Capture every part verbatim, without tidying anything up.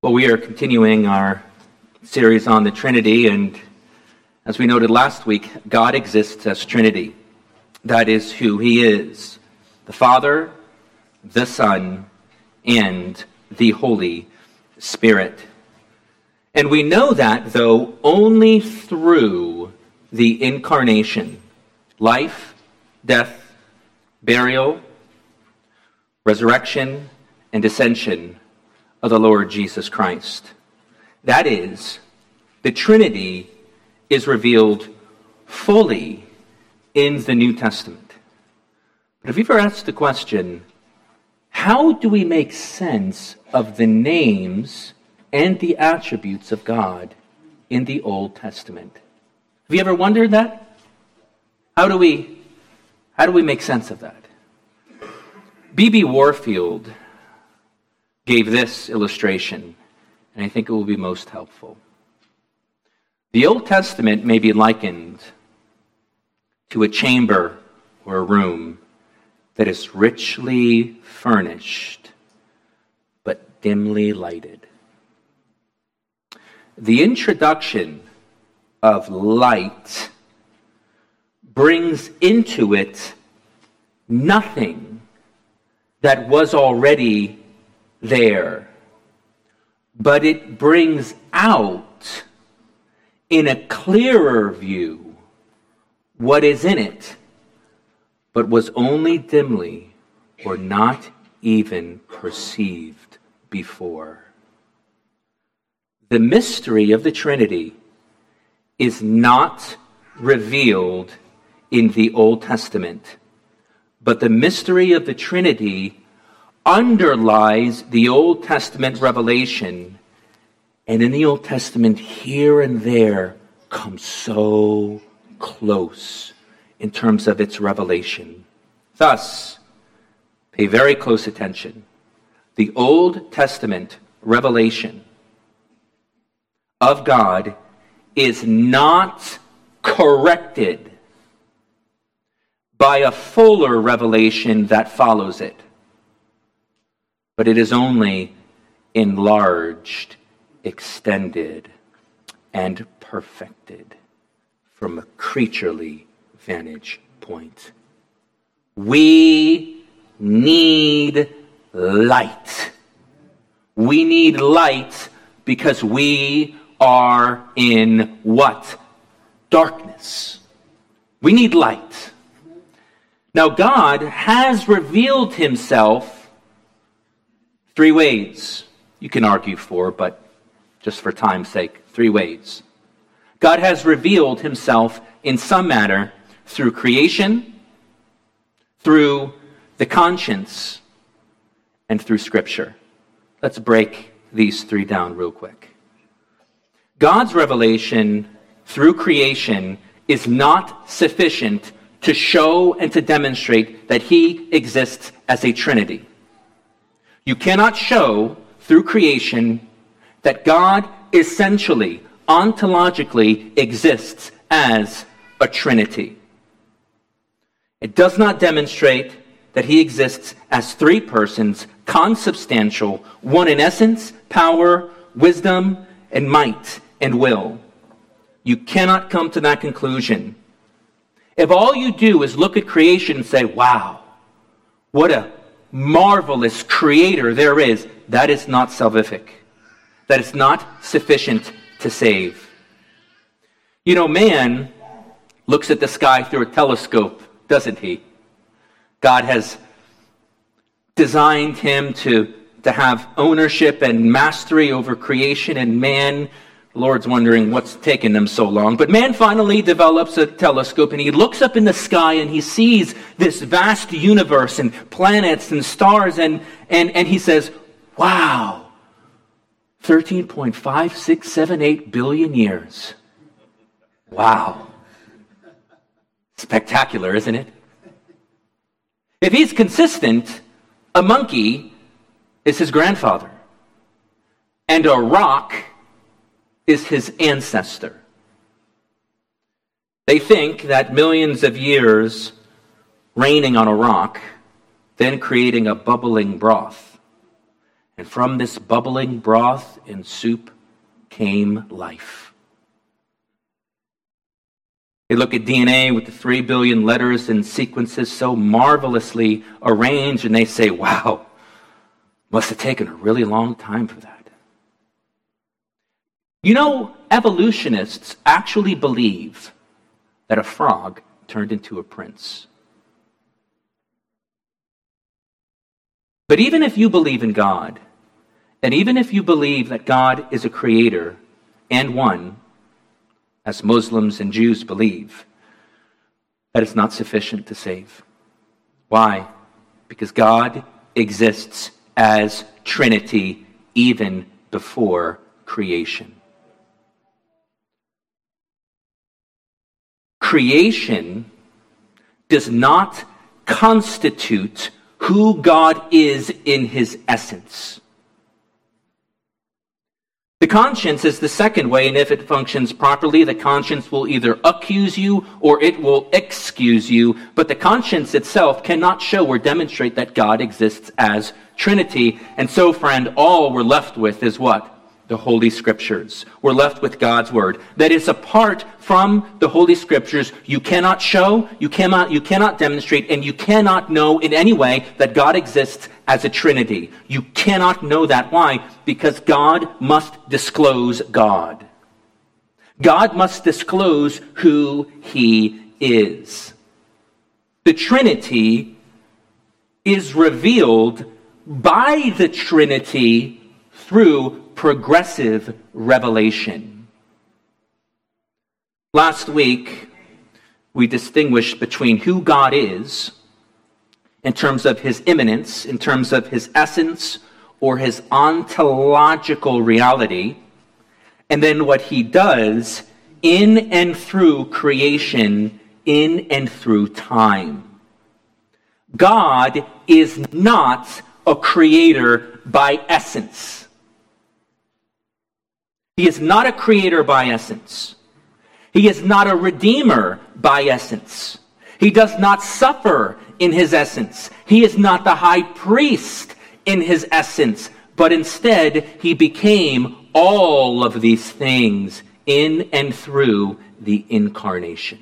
Well, we are continuing our series on the Trinity, and as we noted last week, God exists as Trinity. That is who He is: the Father, the Son, and the Holy Spirit. And we know that, though, only through the incarnation, life, death, burial, resurrection, and ascension of the Lord Jesus Christ. That is, the Trinity is revealed fully in the New Testament. But have you ever asked the question, how do we make sense of the names and the attributes of God in the Old Testament? Have you ever wondered that? How do we, how do we make sense of that? B B Warfield gave this illustration, and I think it will be most helpful. The Old Testament may be likened to a chamber or a room that is richly furnished, but dimly lighted. The introduction of light brings into it nothing that was already there, but it brings out in a clearer view what is in it, but was only dimly or not even perceived before. The mystery of the Trinity is not revealed in the Old Testament, but the mystery of the Trinity underlies the Old Testament revelation, and in the Old Testament, here and there, comes so close in terms of its revelation. Thus, pay very close attention. The Old Testament revelation of God is not corrected by a fuller revelation that follows it, but it is only enlarged, extended, and perfected from a creaturely vantage point. We need light. We need light because we are in what? Darkness. We need light. Now, God has revealed Himself three ways. You can argue four, but just for time's sake, three ways. God has revealed Himself in some manner through creation, through the conscience, and through Scripture. Let's break these three down real quick. God's revelation through creation is not sufficient to show and to demonstrate that He exists as a Trinity. You cannot show through creation that God essentially, ontologically exists as a Trinity. It does not demonstrate that He exists as three persons, consubstantial, one in essence, power, wisdom, and might and will. You cannot come to that conclusion. If all you do is look at creation and say, wow, what a marvelous creator there is, that is not salvific. That is not sufficient to save. You know, man looks at the sky through a telescope, doesn't he? God has designed him to, to have ownership and mastery over creation, and man, the Lord's wondering what's taken them so long. But man finally develops a telescope, and he looks up in the sky and he sees this vast universe and planets and stars, and, and, and he says, wow, thirteen point five six seven eight billion years. Wow. Spectacular, isn't it? If he's consistent, a monkey is his grandfather, and a rock is his ancestor. They think that millions of years raining on a rock, then creating a bubbling broth, And from this bubbling broth and soup came life. They look at D N A with the three billion letters and sequences so marvelously arranged, and they say, wow, must have taken a really long time for that. You know, evolutionists actually believe that a frog turned into a prince. But even if you believe in God, and even if you believe that God is a creator and one, as Muslims and Jews believe, that is not sufficient to save. Why? Because God exists as Trinity even before creation. Creation does not constitute who God is in his essence. The conscience is the second way, and if it functions properly, the conscience will either accuse you or it will excuse you, but the conscience itself cannot show or demonstrate that God exists as Trinity. And so, friend, all we're left with is what? The Holy Scriptures. We're left with God's Word. That is, apart from the Holy Scriptures, you cannot show, you cannot, you cannot demonstrate, and you cannot know in any way that God exists as a Trinity. You cannot know that. Why? Because God must disclose God. God must disclose who He is. The Trinity is revealed by the Trinity through progressive revelation. Last week, we distinguished between who God is in terms of his immanence, in terms of his essence, or his ontological reality, and then what he does in and through creation, in and through time. God is not a creator by essence. He is not a creator by essence. He is not a redeemer by essence. He does not suffer in his essence. He is not the high priest in his essence, but instead he became all of these things in and through the incarnation.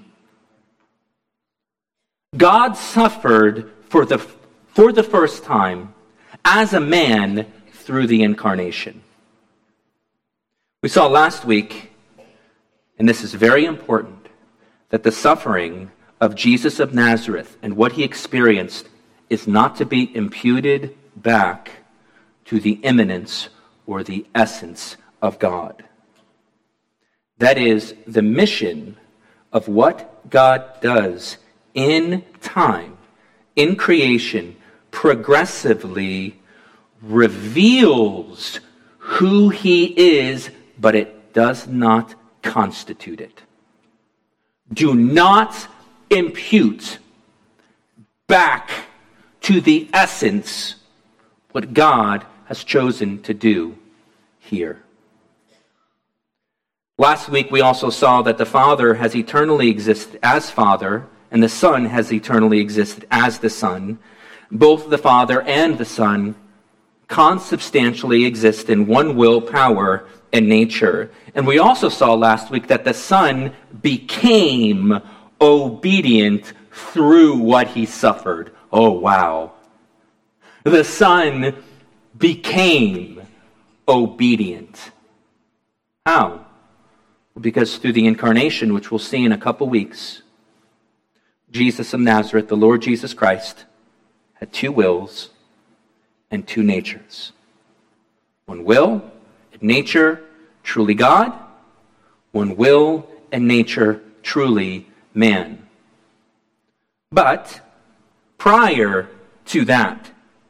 God suffered for the, for the first time as a man through the incarnation. We saw last week, and this is very important, that the suffering of Jesus of Nazareth and what he experienced is not to be imputed back to the immanence or the essence of God. That is, the mission of what God does in time, in creation, progressively reveals who he is, but it does not constitute it. Do not impute back to the essence what God has chosen to do here. Last week we also saw that the Father has eternally existed as Father, and the Son has eternally existed as the Son. Both the Father and the Son consubstantially exist in one will, power, and nature. And we also saw last week that the Son became obedient through what he suffered. Oh, wow. The Son became obedient. How? Because through the incarnation, which we'll see in a couple weeks, Jesus of Nazareth, the Lord Jesus Christ, had two wills and two natures. One will and nature, truly God. One will and nature, truly man. But prior to that,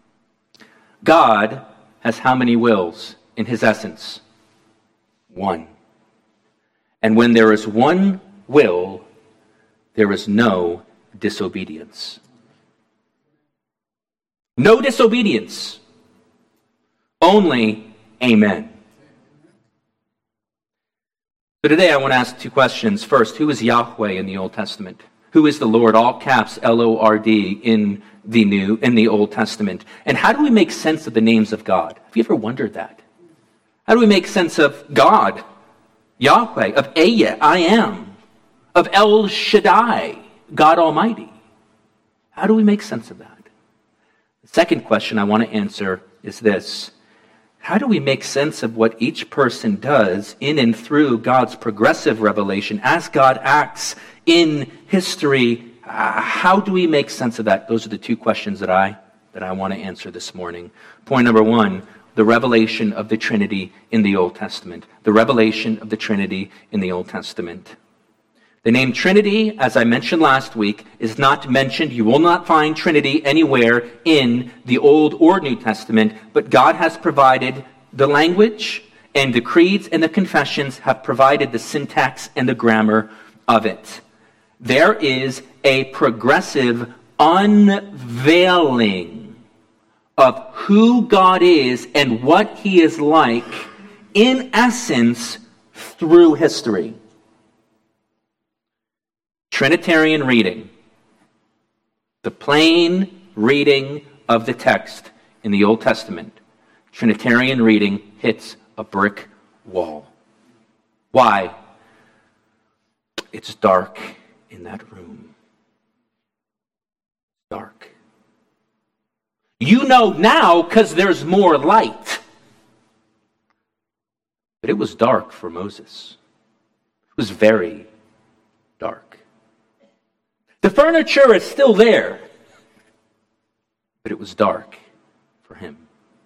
God has how many wills in his essence? One. And when there is one will, there is no disobedience. No disobedience. Only amen. So today I want to ask two questions. First, who is Yahweh in the Old Testament? Who is the Lord, all caps L O R D, in the New in the Old Testament. And how do we make sense of the names of God? Have you ever wondered that? How do we make sense of God, Yahweh, of Ehyeh, I am, of El Shaddai, God Almighty? How do we make sense of that? The second question I want to answer is this. How do we make sense of what each person does in and through God's progressive revelation as God acts in history? Uh, how do we make sense of that? Those are the two questions that I that I want to answer this morning. Point number one, the revelation of the Trinity in the Old Testament. The revelation of the Trinity in the Old Testament. The name Trinity, as I mentioned last week, is not mentioned. You will not find Trinity anywhere in the Old or New Testament, but God has provided the language, and the creeds and the confessions have provided the syntax and the grammar of it. There is a progressive unveiling of who God is and what he is like, in essence, through history. Trinitarian reading, the plain reading of the text in the Old Testament, Trinitarian reading hits a brick wall. Why? It's dark in that room. Dark. You know now because there's more light. But it was dark for Moses. It was very dark. The furniture is still there, but it was dark for him.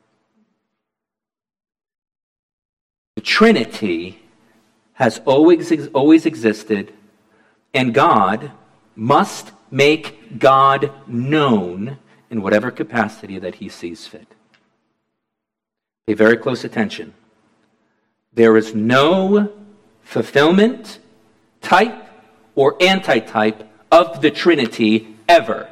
The Trinity has always, always existed, and God must make God known in whatever capacity that he sees fit. Pay very close attention. There is no fulfillment, type, or antitype of the Trinity ever.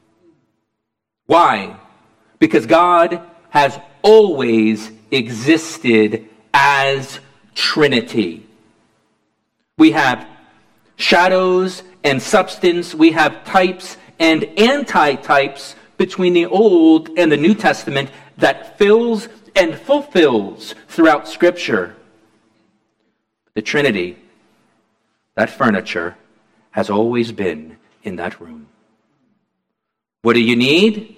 Why? Because God has always existed as Trinity. We have shadows and substance. We have types and antitypes between the Old and the New Testament that fills and fulfills throughout Scripture. The Trinity, that furniture, has always been in that room. What do you need?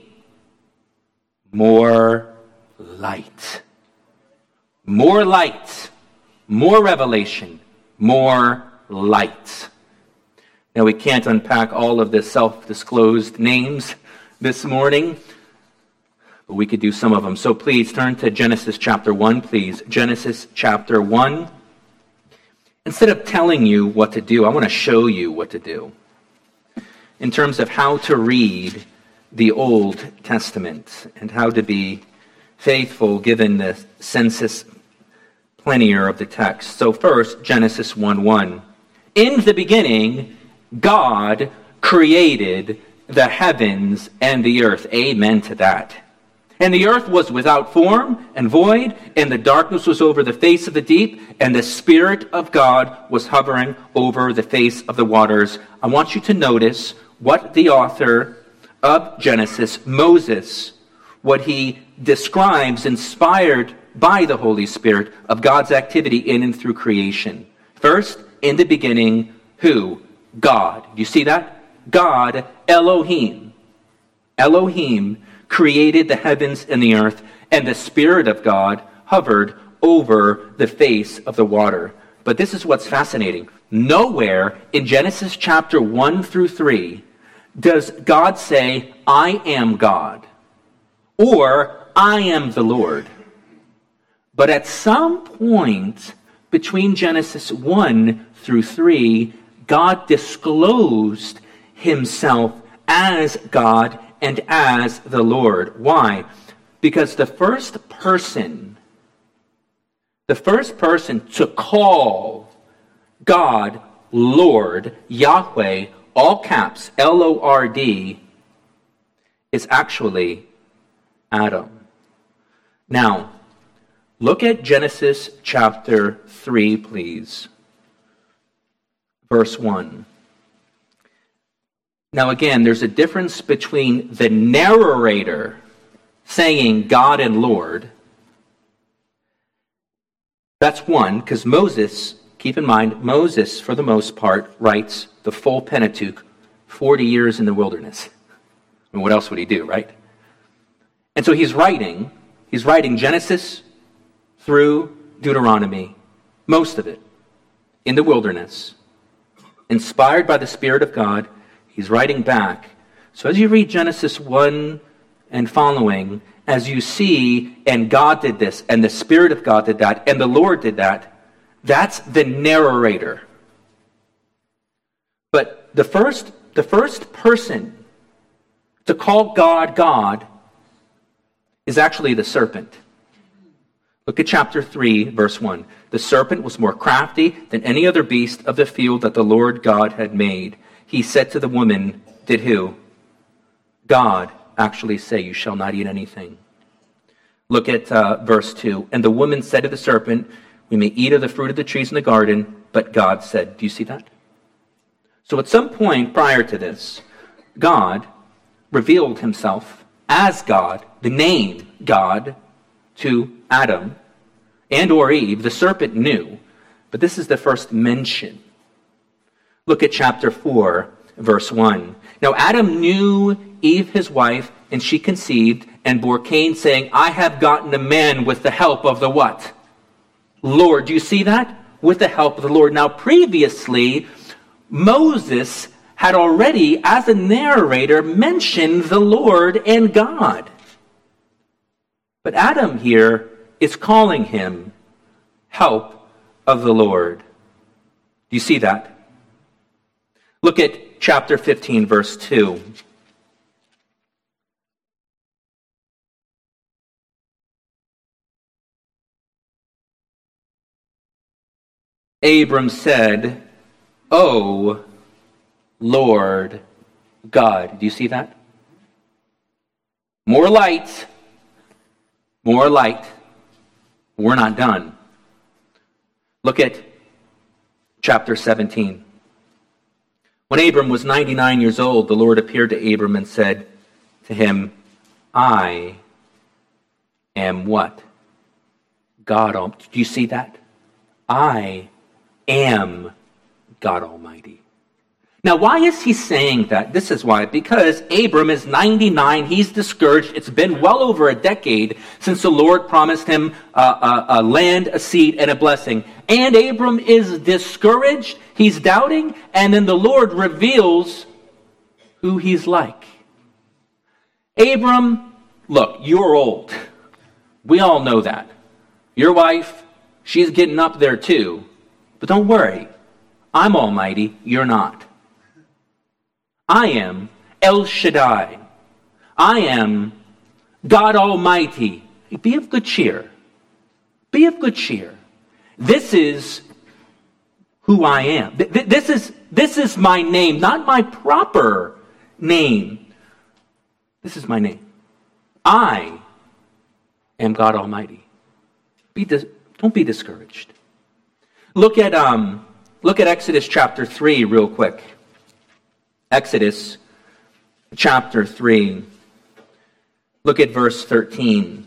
More light. More light. More revelation. More light. Now, we can't unpack all of the self-disclosed names this morning, but we could do some of them. So please turn to Genesis chapter one, please. Genesis chapter one. Instead of telling you what to do, I want to show you what to do in terms of how to read the Old Testament and how to be faithful given the sensus plenior of the text. So first, Genesis one one. In the beginning, God created the heavens and the earth. Amen to that. And the earth was without form and void, and the darkness was over the face of the deep, and the Spirit of God was hovering over the face of the waters. I want you to notice what the author of Genesis, Moses, what he describes, inspired by the Holy Spirit, of God's activity in and through creation. First, in the beginning, who? God. You see that? God, Elohim. Elohim created the heavens and the earth, and the Spirit of God hovered over the face of the water. But this is what's fascinating. Nowhere in Genesis chapter one through three does God say, I am God, or I am the Lord. But at some point between Genesis one through three, God disclosed himself as God and as the Lord. Why? Because the first person, the first person to call God Lord, Yahweh, all caps, L O R D, is actually Adam. Now, look at Genesis chapter three, please. Verse one. Now again, there's a difference between the narrator saying God and Lord. That's one, because Moses, keep in mind, Moses, for the most part, writes the full Pentateuch, forty years in the wilderness. I mean, what else would he do, right? And so he's writing, he's writing Genesis through Deuteronomy, most of it, in the wilderness. Inspired by the Spirit of God, he's writing back. So as you read Genesis one and following, as you see, and God did this, and the Spirit of God did that, and the Lord did that, that's the narrator. But the first, the first person to call God God is actually the serpent. Look at chapter three, verse one. The serpent was more crafty than any other beast of the field that the Lord God had made. He said to the woman, did who? God actually say, you shall not eat anything. Look at uh, verse two. And the woman said to the serpent, we may eat of the fruit of the trees in the garden, but God said, do you see that? So at some point prior to this, God revealed himself as God, the name God, to Adam and or Eve. The serpent knew, but this is the first mention. Look at chapter four, verse one. Now Adam knew Eve his wife, and she conceived and bore Cain, saying, I have gotten a man with the help of the what? Lord. Do you see that? With the help of the Lord. Now previously, Moses had already, as a narrator, mentioned the Lord and God. But Adam here is calling him help of the Lord. Do you see that? Look at chapter fifteen, verse two. Abram said, O Lord God. Do you see that? More light. More light. We're not done. Look at chapter seventeen. When Abram was ninety-nine years old, the Lord appeared to Abram and said to him, I am what? God Almighty. Do you see that? I am God Almighty. Now, why is he saying that? This is why. Because Abram is ninety-nine. He's discouraged. It's been well over a decade since the Lord promised him a, a, a land, a seed, and a blessing. And Abram is discouraged. He's doubting. And then the Lord reveals who he's like. Abram, look, you're old. We all know that. Your wife, she's getting up there too. But don't worry. I'm Almighty. You're not. I am El Shaddai. I am God Almighty. Be of good cheer. Be of good cheer. This is who I am. This is, this is my name, not my proper name. This is my name. I am God Almighty. Be dis- don't be discouraged. Look at um, look at Exodus chapter three real quick. Exodus chapter three. Look at verse thirteen.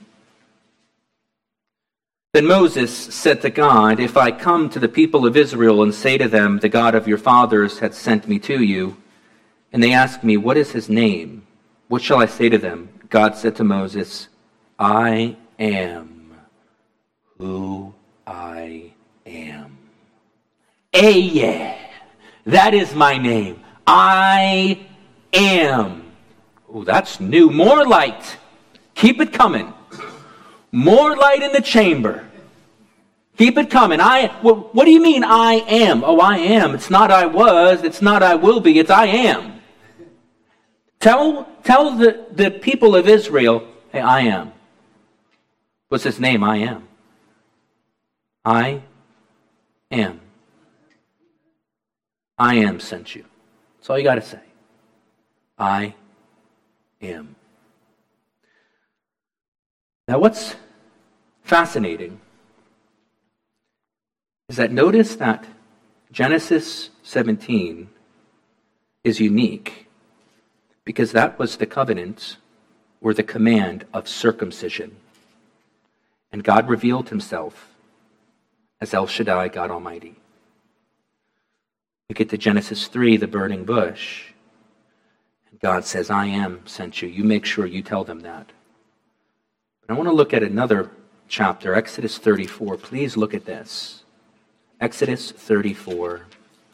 Then Moses said to God, if I come to the people of Israel and say to them, the God of your fathers hath sent me to you, and they ask me, what is his name? What shall I say to them? God said to Moses, I am who I am. Ayah, that is my name. I am. Oh, that's new. More light. Keep it coming. More light in the chamber. Keep it coming. I. What, what do you mean I am? Oh, I am. It's not I was. It's not I will be. It's I am. Tell, tell the, the people of Israel, hey, I am. What's his name? I am. I am. I am sent you. That's all you got to say. I am. Now what's fascinating is that notice that Genesis seventeen is unique Because that was the covenant or the command of circumcision. And God revealed himself as El Shaddai, God Almighty. We get to Genesis three, the burning bush. And God says, I am sent you. You make sure you tell them that. But I want to look at another chapter, Exodus thirty-four. Please look at this. Exodus thirty-four.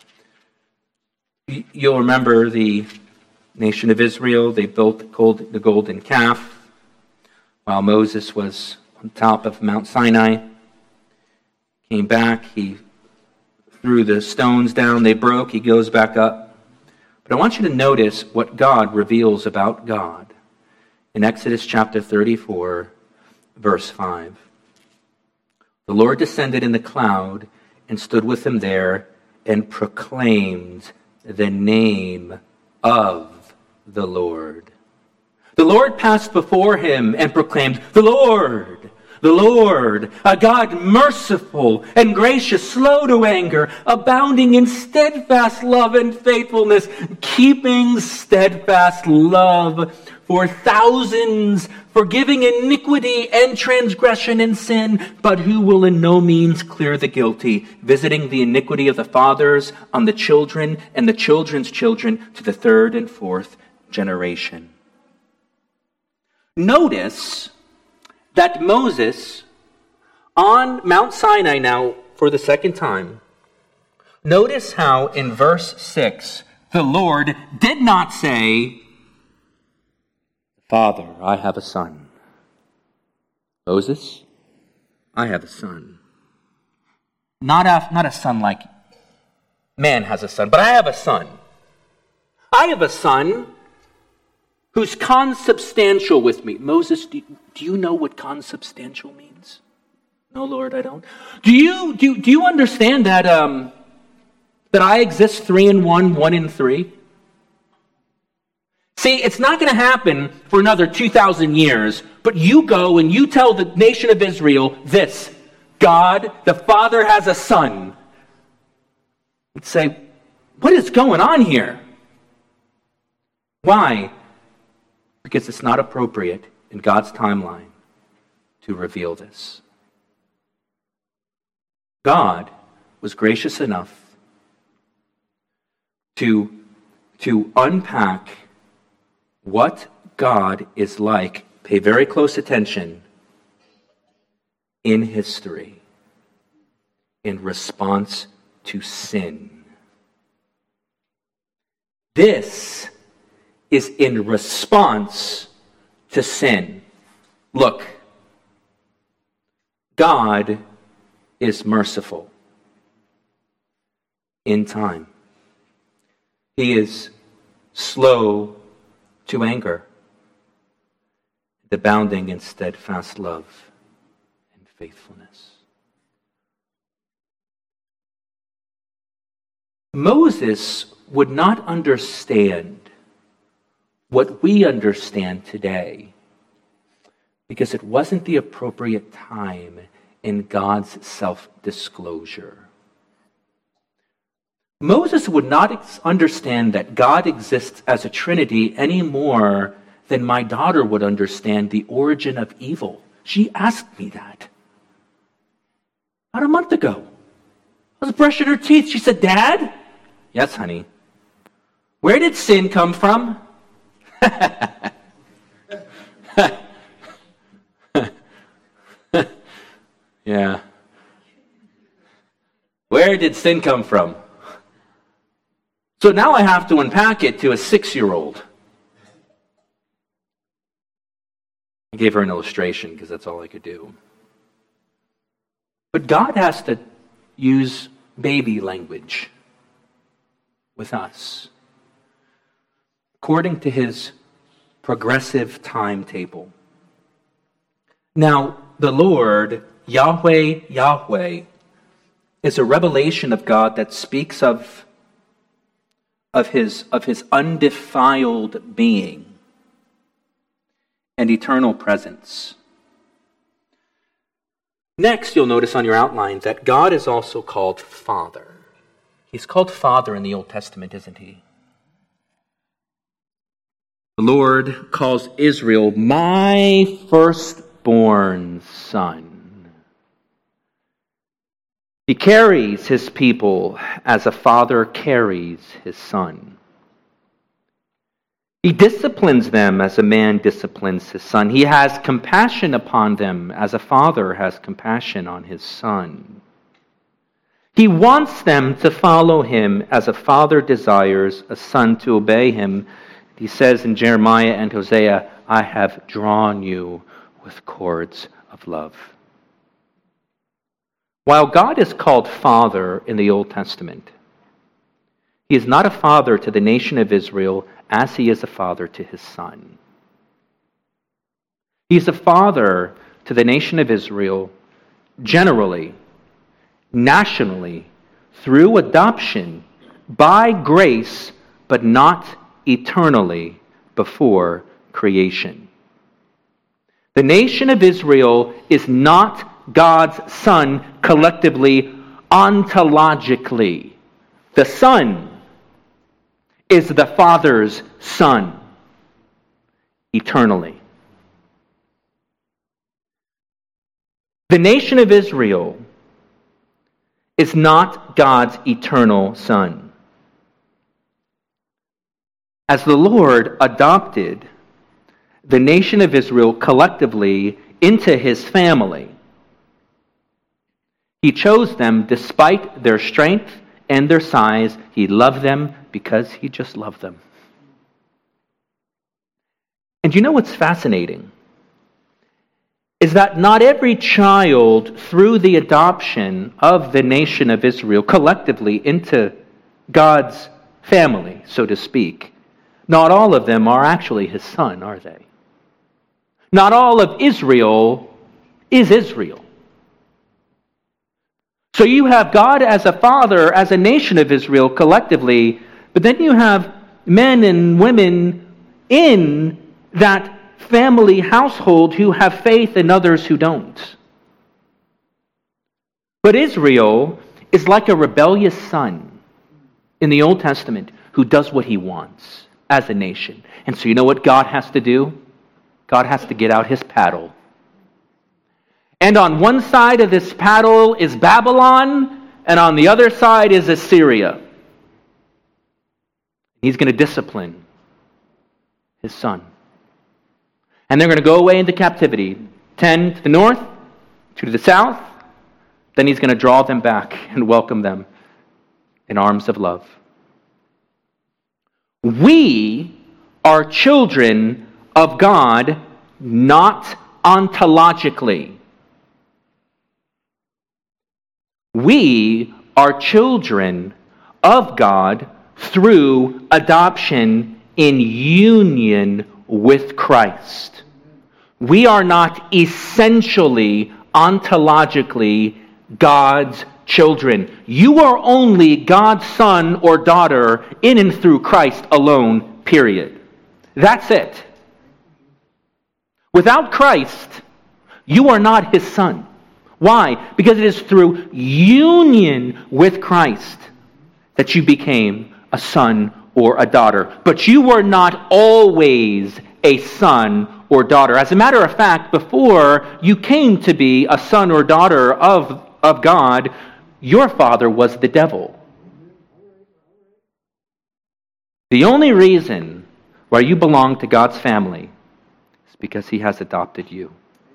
You'll remember the nation of Israel. They built the golden calf while Moses was on top of Mount Sinai. Came back. He threw the stones down. They broke. He goes back up. But I want you to notice what God reveals about God in Exodus chapter thirty-four, verse five. The Lord descended in the cloud and stood with him there and proclaimed the name of the Lord. The Lord passed before him and proclaimed, the Lord, the Lord, a God merciful and gracious, slow to anger, abounding in steadfast love and faithfulness, keeping steadfast love for thousands, forgiving iniquity and transgression and sin, but who will in no means clear the guilty, visiting the iniquity of the fathers on the children and the children's children to the third and fourth generation. Notice that Moses, on Mount Sinai now for the second time, notice how in verse six, the Lord did not say, Father, I have a son. Moses, I have a son. Not a, not a son like man has a son, but I have a son. I have a son who's consubstantial with me. Moses, do, do you know what consubstantial means? No, Lord, I don't. Do you do, do you understand that um, that I exist three in one, one in three? See, it's not going to happen for another two thousand years, but you go and you tell the nation of Israel this: God, the Father, has a son. You'd say, what is going on here? Why? Because it's not appropriate in God's timeline to reveal this. God was gracious enough to, to unpack what God is like, pay very close attention, in history in response to sin. This is in response to sin. Look, God is merciful in time. He is slow to anger, abounding in steadfast love and faithfulness. Moses would not understand what we understand today because it wasn't the appropriate time in God's self-disclosure. Moses would not understand that God exists as a Trinity any more than my daughter would understand the origin of evil. She asked me that about a month ago. I was brushing her teeth. She said, Dad? Yes, honey. Where did sin come from? Yeah. Where did sin come from? So now I have to unpack it to a six-year-old. I gave her an illustration because that's all I could do. But God has to use baby language with us according to his progressive timetable. Now, the Lord, Yahweh, Yahweh, is a revelation of God that speaks of, of, his, of his undefiled being and eternal presence. Next, you'll notice on your outline that God is also called Father. He's called Father in the Old Testament, isn't he? The Lord calls Israel my firstborn son. He carries his people as a father carries his son. He disciplines them as a man disciplines his son. He has compassion upon them as a father has compassion on his son. He wants them to follow him as a father desires a son to obey him. He says in Jeremiah and Hosea, I have drawn you with cords of love. While God is called Father in the Old Testament, he is not a father to the nation of Israel as he is a father to his son. He is a father to the nation of Israel generally, nationally, through adoption, by grace, but not eternally before creation. The nation of Israel is not God's son collectively, ontologically. The son is the Father's son eternally. The nation of Israel is not God's eternal son. As the Lord adopted the nation of Israel collectively into his family, he chose them despite their strength and their size. He loved them because he just loved them. And you know what's fascinating? Is that not every child, through the adoption of the nation of Israel collectively into God's family, so to speak, not all of them are actually his son, are they? Not all of Israel is Israel. So you have God as a father, as a nation of Israel collectively, but then you have men and women in that family household who have faith and others who don't. But Israel is like a rebellious son in the Old Testament who does what he wants as a nation. And so you know what God has to do? God has to get out his paddle. And on one side of this paddle is Babylon, and on the other side is Assyria. He's going to discipline his son. And they're going to go away into captivity. Ten to the north, two to the south. Then he's going to draw them back and welcome them in arms of love. We are children of God, not ontologically. We are children of God through adoption in union with Christ. We are not essentially, ontologically God's children. You are only God's son or daughter in and through Christ alone, period. That's it. Without Christ, you are not his son. Why? Because it is through union with Christ that you became a son or a daughter. But you were not always a son or daughter. As a matter of fact, before you came to be a son or daughter of, of God, your father was the devil. The only reason why you belong to God's family is because he has adopted you.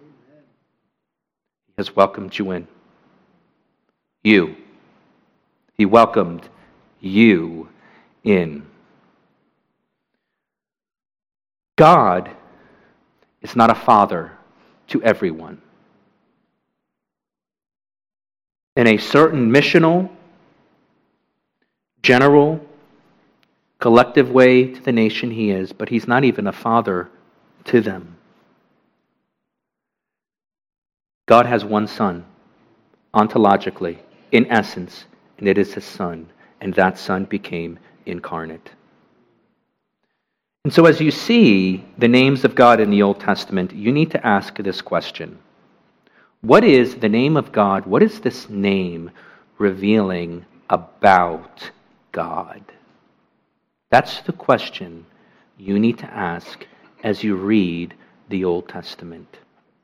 He has welcomed you in. You. He welcomed you in. God is not a father to everyone. In a certain missional, general, collective way to the nation he is, but he's not even a father to them. God has one son, ontologically, in essence, and it is his son, and that son became incarnate. And so as you see the names of God in the Old Testament, you need to ask this question. What is the name of God? What is this name revealing about God? That's the question you need to ask as you read the Old Testament.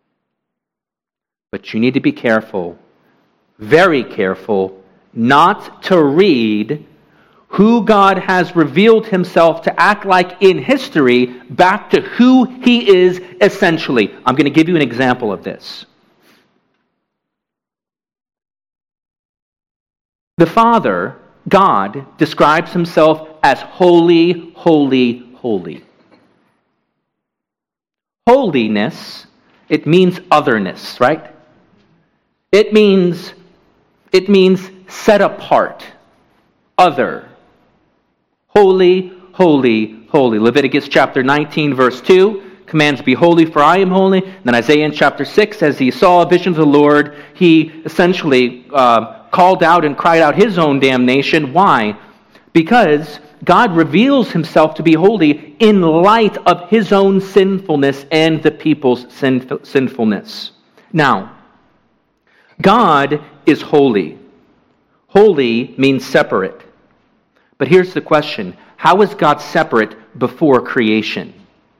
But you need to be careful, very careful, not to read who God has revealed himself to act like in history back to who he is essentially. I'm going to give you an example of this. The Father, God, describes himself as holy, holy, holy. Holiness, it means otherness, right? It means, it means set apart, other. Holy, holy, holy. Leviticus chapter nineteen, verse two, commands, be holy, for I am holy. Then Isaiah in chapter six, as he saw a vision of the Lord, he essentially uh, called out and cried out his own damnation. Why? Because God reveals himself to be holy in light of his own sinfulness and the people's sinf- sinfulness. Now, God is holy. Holy means separate. But here's the question. How is God separate before creation?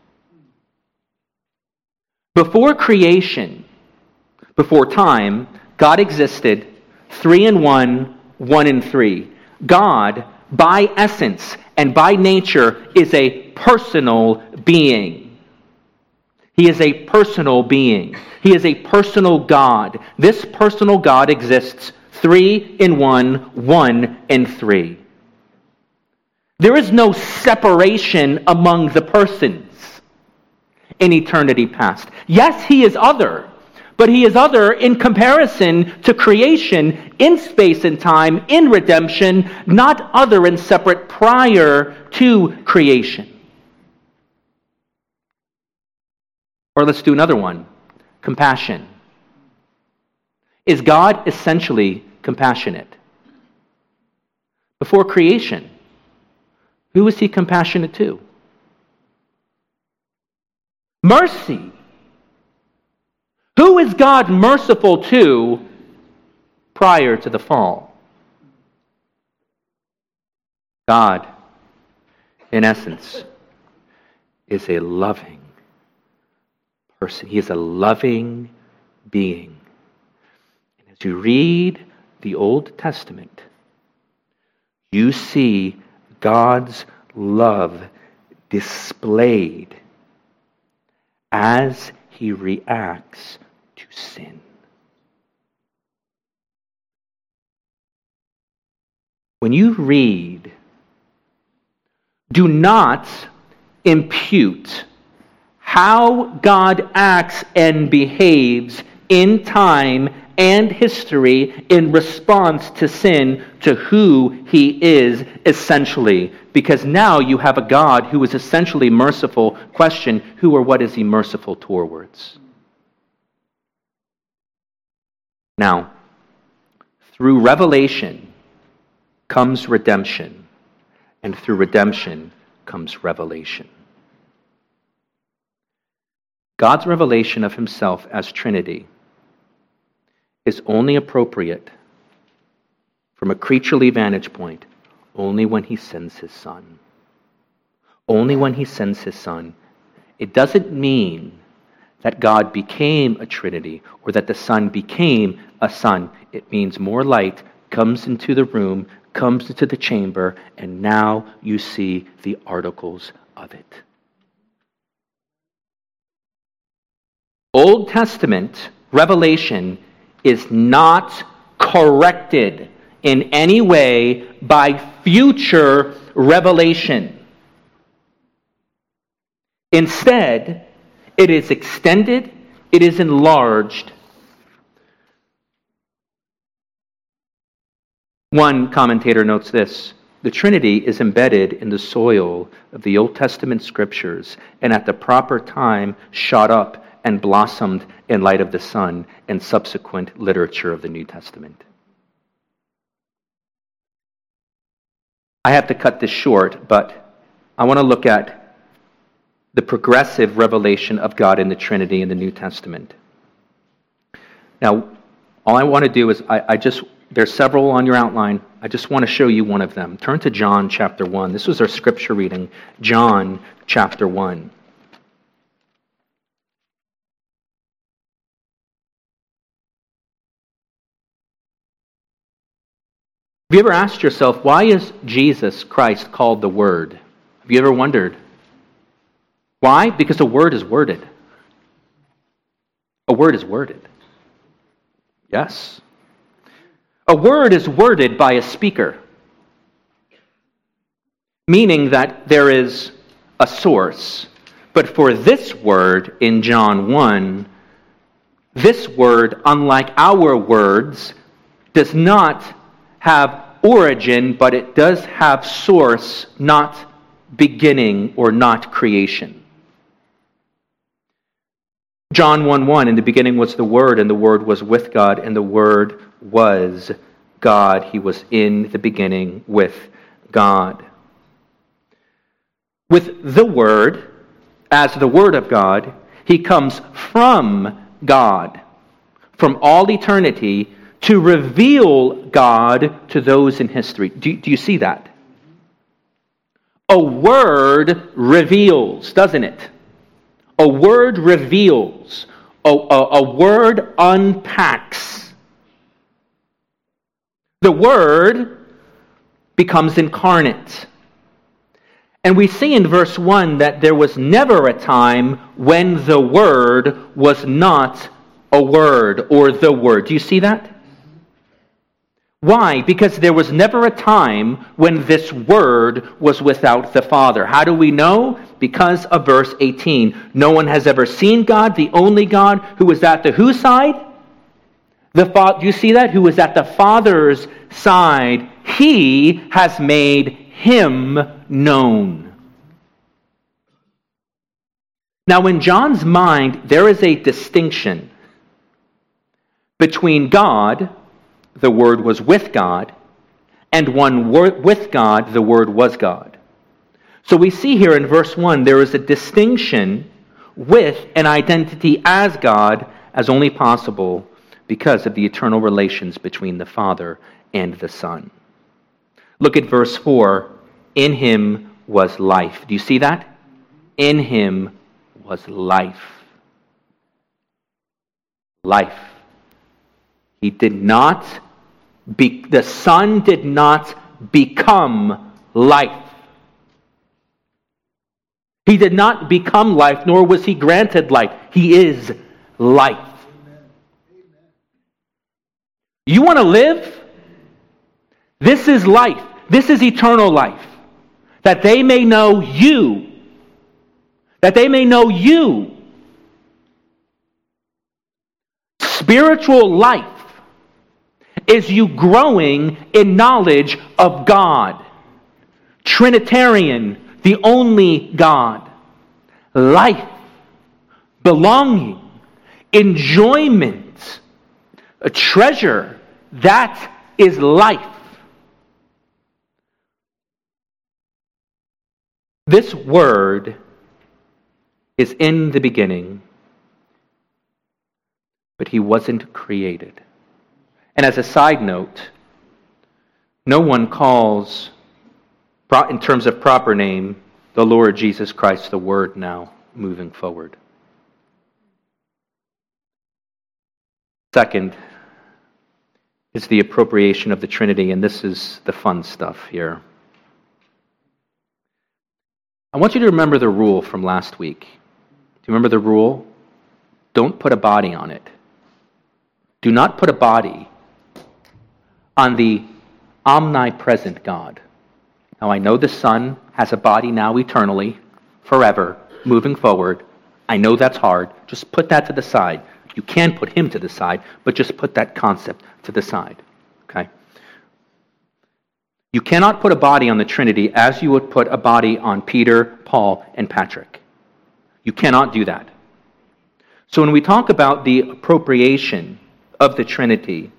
Before creation, before time, God existed, three in one, one in three. God, by essence and by nature, is a personal being. He is a personal being. He is a personal God. This personal God exists three in one, one in three. There is no separation among the persons in eternity past. Yes, he is other, but he is other in comparison to creation, in space and time, in redemption, not other and separate prior to creation. Or let's do another one. Compassion. Is God essentially compassionate? Before creation, who was he compassionate to? Mercy. Who is God merciful to prior to the fall? God, in essence, is a loving person. He is a loving being. And as you read the Old Testament, you see God's love displayed as he reacts to sin. When you read, do not impute how God acts and behaves in time and history in response to sin to who he is essentially. Because now you have a God who is essentially merciful. Question, who or what is he merciful towards? Now, through revelation comes redemption, and through redemption comes revelation. God's revelation of himself as Trinity is only appropriate from a creaturely vantage point only when he sends his Son. Only when he sends his Son. It doesn't mean that God became a Trinity or that the Son became a Son. It means more light comes into the room, comes into the chamber, and now you see the articles of it. Old Testament revelation is not corrected in any way by future revelation. Instead, it is extended, it is enlarged. One commentator notes this: the Trinity is embedded in the soil of the Old Testament scriptures and at the proper time shot up and blossomed in light of the Son and subsequent literature of the New Testament. I have to cut this short, but I want to look at the progressive revelation of God in the Trinity in the New Testament. Now, All I want to do is, I, I just, there's several on your outline. I just want to show you one of them. Turn to John chapter one. This was our scripture reading. John chapter one. Have you ever asked yourself, why is Jesus Christ called the Word? Have you ever wondered? Why? Because the Word is worded. A word is worded. Yes. A word is worded by a speaker, meaning that there is a source. But for this word in John one, this word, unlike our words, does not have origin, but it does have source, not beginning or not creation. John one one, in the beginning was the Word, and the Word was with God, and the Word was God. He was in the beginning with God. With the Word, as the Word of God, He comes from God, from all eternity, to reveal God to those in history. Do, do you see that? A word reveals, doesn't it? A word reveals. A, a, a word unpacks. The Word becomes incarnate. And we see in verse one that there was never a time when the Word was not a word or the Word. Do you see that? Why? Because there was never a time when this Word was without the Father. How do we know? Because of verse eighteen. No one has ever seen God, the only God who is at the whose side? The fa- Do you see that? Who is at the Father's side. He has made Him known. Now, in John's mind, there is a distinction between God, the Word was with God, and one with God, the Word was God. So we see here in verse one, there is a distinction with an identity as God as only possible because of the eternal relations between the Father and the Son. Look at verse four. In Him was life. Do you see that? In Him was life. Life. He did not Be, the Son did not become life. He did not become life, nor was He granted life. He is life. You want to live? This is life. This is eternal life. That they may know you. That they may know you. Spiritual life is you growing in knowledge of God. Trinitarian, the only God. Life, belonging, enjoyment, a treasure, that is life. This Word is in the beginning, but He wasn't created. And as a side note, no one calls, in terms of proper name, the Lord Jesus Christ the Word now, moving forward. Second is the appropriation of the Trinity, and this is the fun stuff here. I want you to remember the rule from last week. Do you remember the rule? Don't put a body on it. Do not put a body on the omnipresent God. Now, I know the Son has a body now eternally, forever, moving forward. I know that's hard. Just put that to the side. You can put Him to the side, but just put that concept to the side. Okay? You cannot put a body on the Trinity as you would put a body on Peter, Paul, and Patrick. You cannot do that. So when we talk about the appropriation of the Trinity,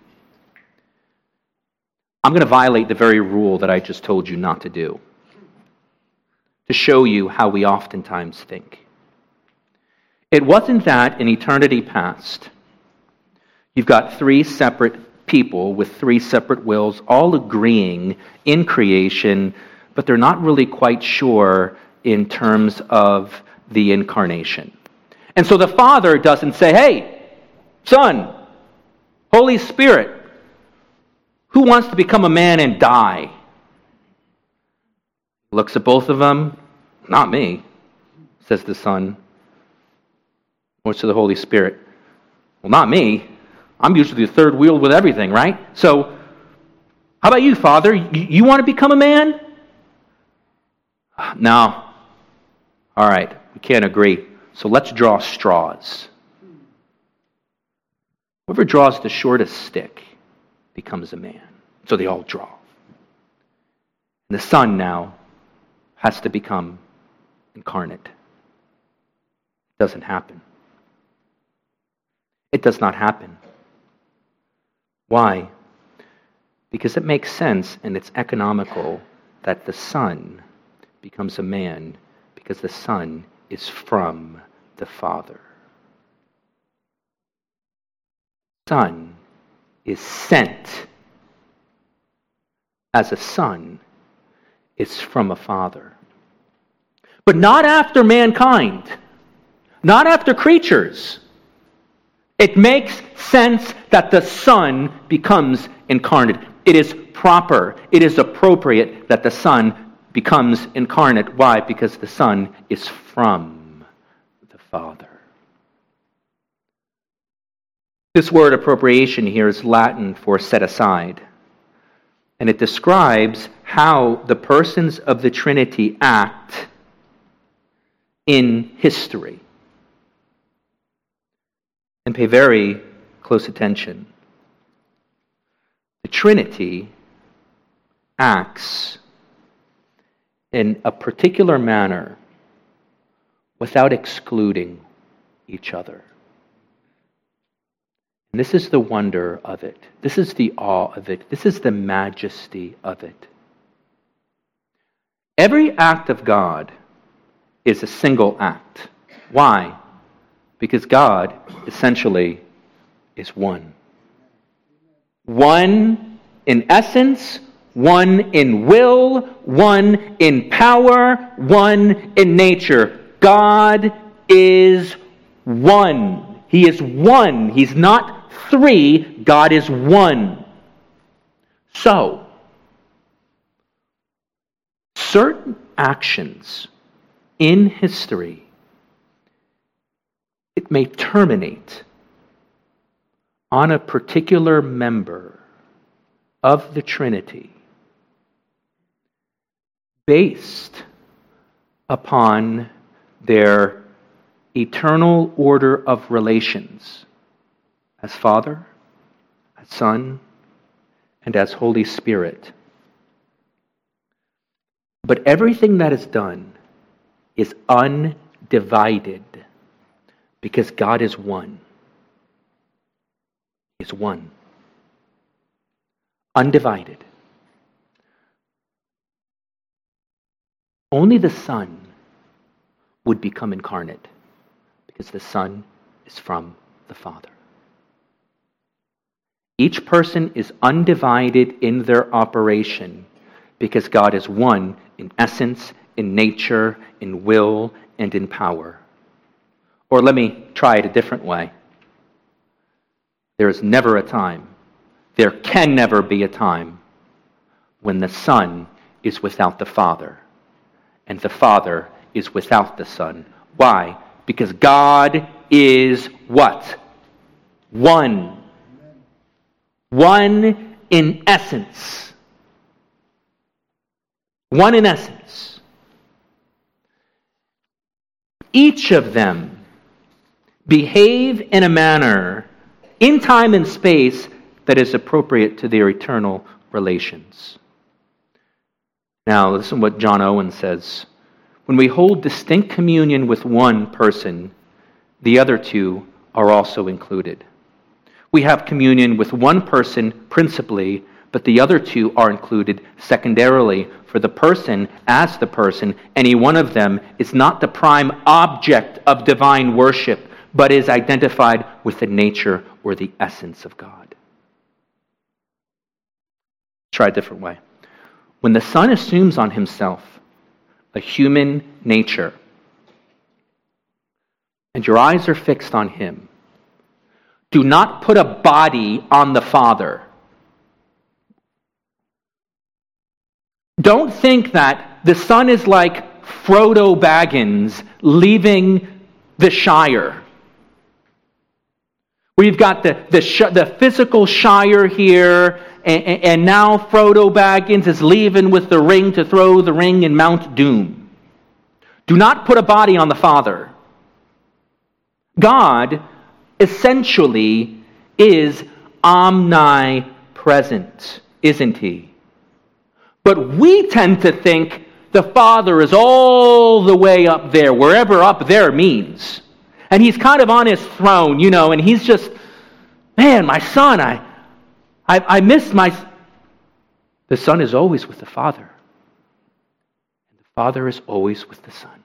I'm going to violate the very rule that I just told you not to do, to show you how we oftentimes think. It wasn't that in eternity past, You've got three separate people with three separate wills, all agreeing in creation, but they're not really quite sure in terms of the incarnation. And so the Father doesn't say, hey, Son, Holy Spirit, who wants to become a man and die? Looks at both of them. Not me, says the Son. Or to the Holy Spirit. Well, not me. I'm usually the third wheel with everything, right? So, how about you, Father? You, you want to become a man? No. All right, we can't agree. So let's draw straws. Whoever draws the shortest stick becomes a man. So they all draw. And the Son now has to become incarnate. It doesn't happen. It does not happen. Why? Because it makes sense and it's economical that the Son becomes a man because the Son is from the Father. The Son is sent as a son. It's from a Father. But not after mankind. Not after creatures. It makes sense that the Son becomes incarnate. It is proper, it is appropriate that the Son becomes incarnate. Why? Because the Son is from the Father. This word appropriation here is Latin for set aside. And it describes how the persons of the Trinity act in history. And pay very close attention. The Trinity acts in a particular manner without excluding each other. And this is the wonder of it. This is the awe of it. This is the majesty of it. Every act of God is a single act. Why? Because God essentially is one. One in essence, one in will, one in power, one in nature. God is one. He is one. He's not three. God is one. So, certain actions in history, it may terminate on a particular member of the Trinity based upon their eternal order of relations as Father, as Son, and as Holy Spirit. But everything that is done is undivided because God is one. He is one. Undivided. Only the Son would become incarnate because the Son is from the Father. Each person is undivided in their operation because God is one in essence, in nature, in will, and in power. Or let me try it a different way. There is never a time, there can never be a time when the Son is without the Father and the Father is without the Son. Why? Because God is what? One. One in essence. One in essence. Each of them behave in a manner in time and space that is appropriate to their eternal relations. Now, listen to what John Owen says. When we hold distinct communion with one person, the other two are also included. We have communion with one person principally, but the other two are included secondarily. For the person, as the person, any one of them is not the prime object of divine worship, but is identified with the nature or the essence of God. Try a different way. When the Son assumes on himself a human nature, and your eyes are fixed on him, do not put a body on the Father. Don't think that the Son is like Frodo Baggins leaving the Shire. We've got the, the, sh- the physical Shire here, and, and now Frodo Baggins is leaving with the ring to throw the ring in Mount Doom. Do not put a body on the Father. God essentially is omnipresent, isn't he? But we tend to think the Father is all the way up there, wherever up there means. And he's kind of on his throne, you know, and he's just, man, my son, I, I, I miss my... The Son is always with the Father. And the Father is always with the Son.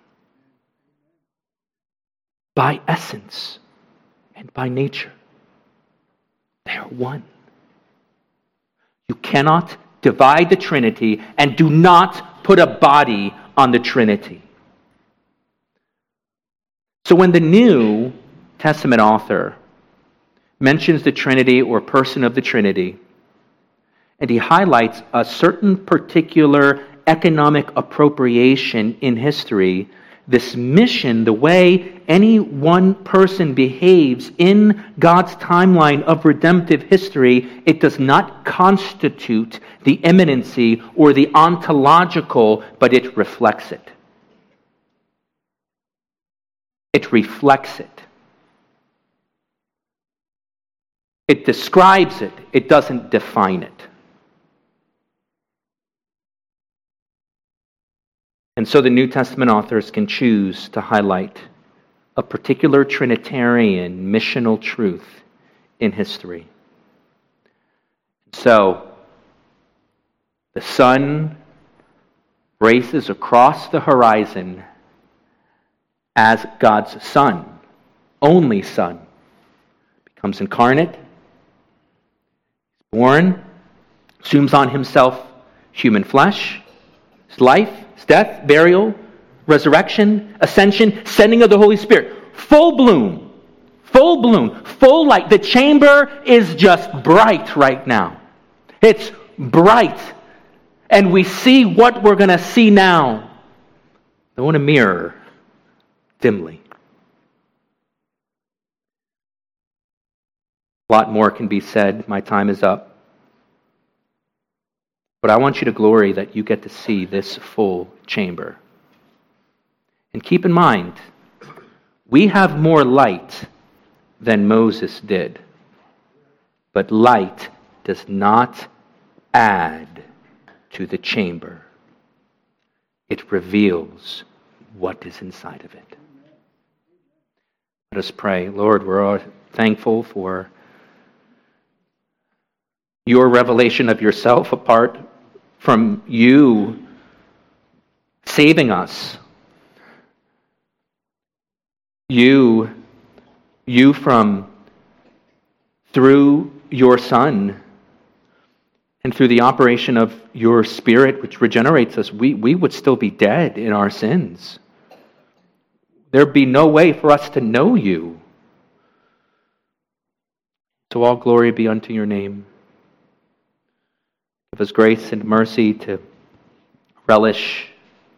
By essence and by nature, they are one. You cannot divide the Trinity, and do not put a body on the Trinity. So when the New Testament author mentions the Trinity or person of the Trinity, and he highlights a certain particular economic appropriation in history, this mission, the way any one person behaves in God's timeline of redemptive history, it does not constitute the immanency or the ontological, but it reflects it. It reflects it. It describes it. It doesn't define it. And so the New Testament authors can choose to highlight a particular Trinitarian missional truth in history. So, the Son races across the horizon as God's Son, only Son, becomes incarnate, born, assumes on himself human flesh, his life, his death, burial, resurrection, ascension, sending of the Holy Spirit. Full bloom, full bloom, full light. The chamber is just bright right now. It's bright. And we see what we're going to see now. Though in a mirror, dimly. A lot more can be said. My time is up. But I want you to glory that you get to see this full chamber. And keep in mind, we have more light than Moses did. But light does not add to the chamber. It reveals what is inside of it. Let us pray. Lord, we're all thankful for your revelation of yourself apart from you saving us. You, you from, through your Son and through the operation of your Spirit which regenerates us, we, we would still be dead in our sins. There'd be no way for us to know you. So all glory be unto your name. Give us grace and mercy to relish,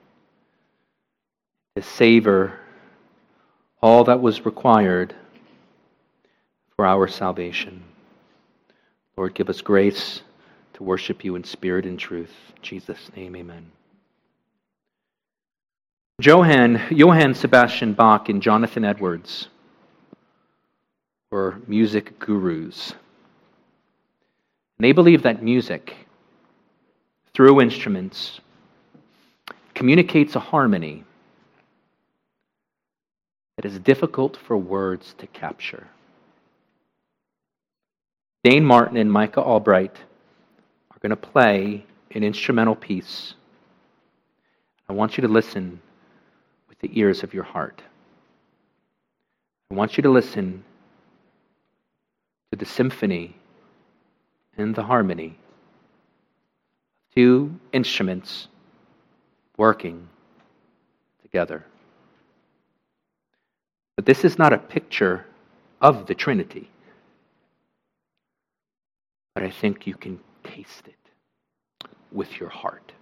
to savor all that was required for our salvation. Lord, give us grace to worship you in spirit and truth. In Jesus' name, amen. Johann, Johann Sebastian Bach and Jonathan Edwards were music gurus. And they believed that music, through instruments, communicates a harmony that is difficult for words to capture. Dane Martin and Micah Albright are going to play an instrumental piece. I want you to listen with the ears of your heart. I want you to listen to the symphony and the harmony. Two instruments working together. But this is not a picture of the Trinity. But I think you can taste it with your heart.